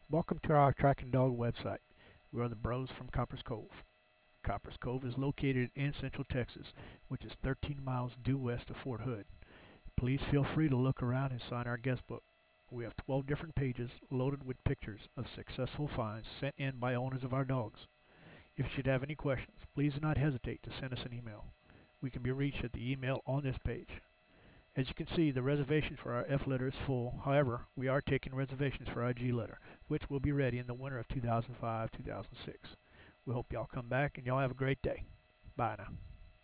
Welcome to our Tracking Dog website. We are the Bros from Copper's Cove. Copper's Cove is located in Central Texas, which is 13 miles due west of Fort Hood. Please feel free to look around and sign our guest book. We have 12 different pages loaded with pictures of successful finds sent in by owners of our dogs. If you should have any questions, please do not hesitate to send us an email. We can be reached at the email on this page. As you can see, the reservation for our F letter is full. However, we are taking reservations for our G letter, which will be ready in the winter of 2005-2006. We hope y'all come back and y'all have a great day. Bye now.